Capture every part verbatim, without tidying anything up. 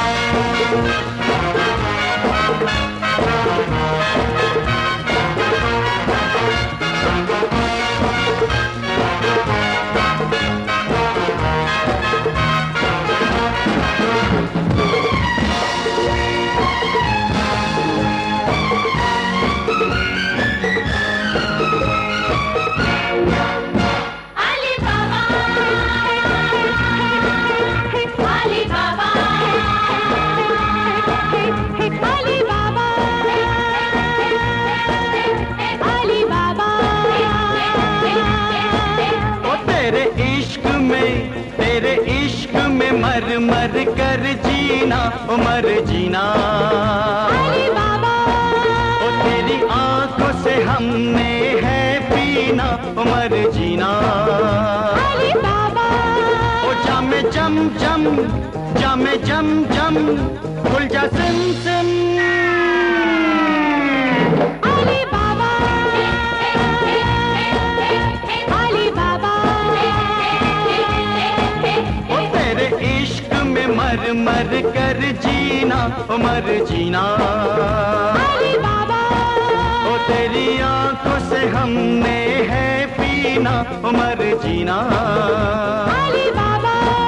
मर मर कर जीना उमर जीना अली बाबा। ओ तेरी आंखों से हमने है पीना उमर जीना अली बाबा। ओ जामे जम जम जामे जम जम खुल जा सिम सिम अली बाबा। Ali Baba. ओ तेरे इश्क में मर मर कर जीना उमर जीना अली बाबा। ओ तेरी आंखों से हमने है पीना उमर जीना अली बाबा।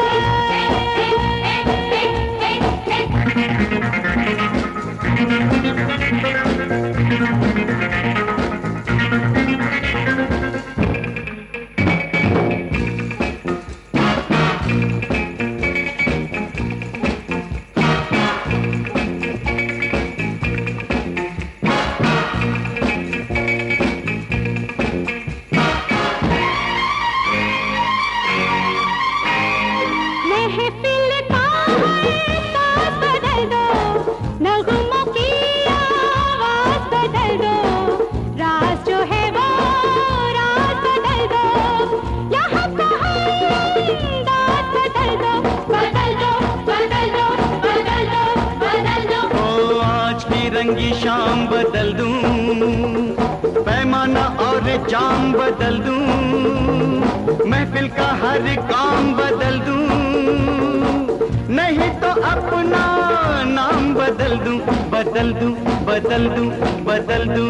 रंगी शाम बदल दूं, पैमाना और जाम बदल दूं, महफिल का हर काम बदल दूं, नहीं तो अपना नाम बदल दूं, बदल दूं, बदल दूं, बदल दूं।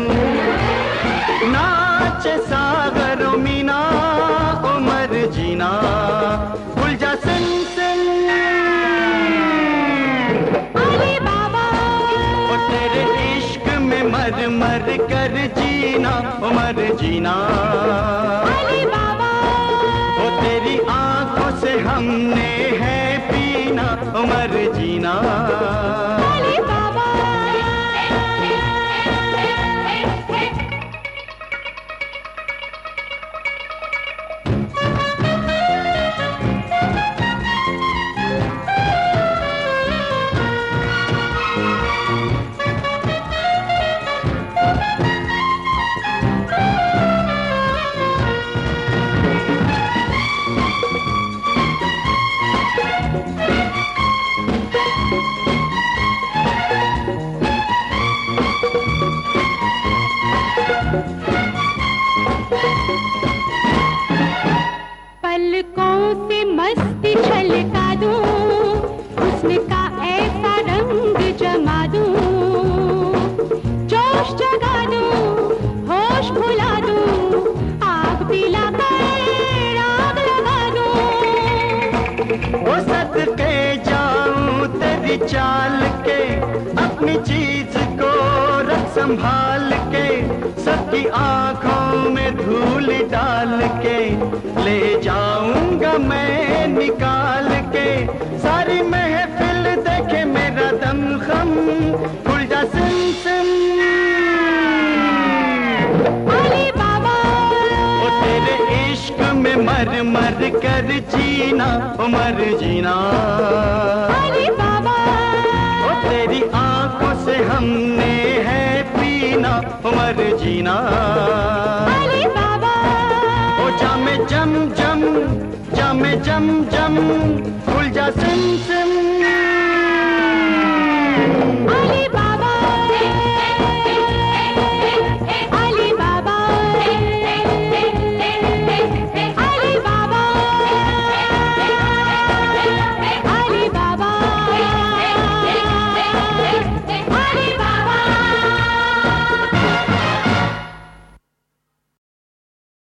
नाचे सागरों मीना उमर जीना खुल जा सिन सिन अली बाबा। ओ तेरे इश्क में मर मर कर जीना उमर जीना अली बाबा। ओ तेरी आंखों से हमने है पीना उमर जीना अली बाबा। पलकों से मस्ती छलका दूं, हुस्न का ऐसा रंग जमा दूं, जोश जगा दूं, होश भुला दूं, आग पिला कर आग लगा दूं। वो सदके जाऊं तेरी चाल के, अपनी चीज को रख संभाल के, सबकी आंखों में धूल डाल के ले जाऊंगा मैं निकाल के, सारी महफिल देखे मेरा दम खम खुल जा सिम सिम अली बाबा। ओ तेरे इश्क में मर मर कर जीना उमर जीना अली बाबा। ओ तेरी आंखों से हमने है पीना उमर जीना अली बाबा। ओ जामे जम जम जामे जम जम खुल जा सिम सिम अली बाबा।